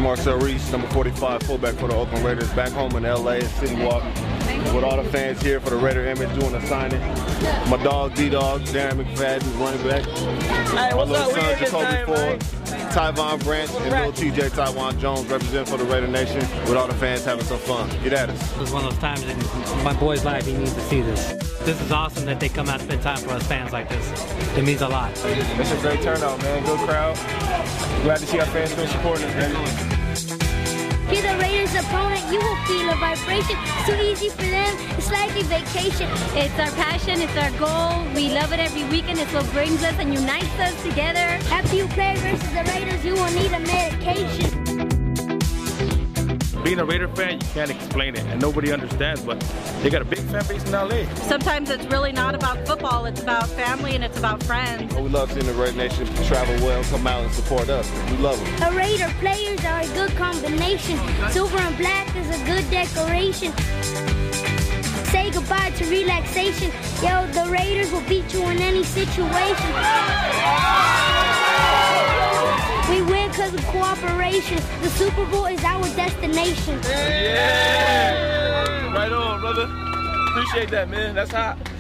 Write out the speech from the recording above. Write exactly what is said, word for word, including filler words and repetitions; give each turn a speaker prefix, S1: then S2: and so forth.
S1: Marcel Reese, number forty-five, fullback for the Oakland Raiders, back home in L A at City Walk with all the fans here for the Raider image doing a signing. My dog, D-Dog, Darren McFadden, running back.
S2: Hey, what's
S1: My little
S2: up?
S1: son, Jacoby Ford,
S2: right?
S1: Tyvon Branch, and little T J Tywan Jones represent for the Raider Nation with all the fans having some fun. Get at us.
S3: This is one of those times in my boy's life he needs to see this. This is awesome that they come out and spend time for us fans like this. It means a lot.
S2: It's a great turnout, man. Good crowd. Glad to see our fans still supporting us, baby.
S4: You're the Raiders' opponent, you will feel a vibration. So easy for them, it's like a vacation. It's our passion, it's our goal. We love it every weekend. It's what brings us and unites us together. After you play versus the Raiders, you will need a medication.
S2: Being a Raider fan, you can't explain it, and nobody understands, but they got a big fan base in L A.
S5: Sometimes it's really not about football, it's about family and it's about friends.
S1: We love seeing the Raider Nation travel well, come out and support us. We love them.
S4: The Raider players are a good combination. Silver and black is a good decoration. Say goodbye to relaxation. Yo, the Raiders will beat you in any situation. We win because of cooperation. The Super Bowl is our destination.
S2: Yeah! Right on, brother. Appreciate that, man. That's hot.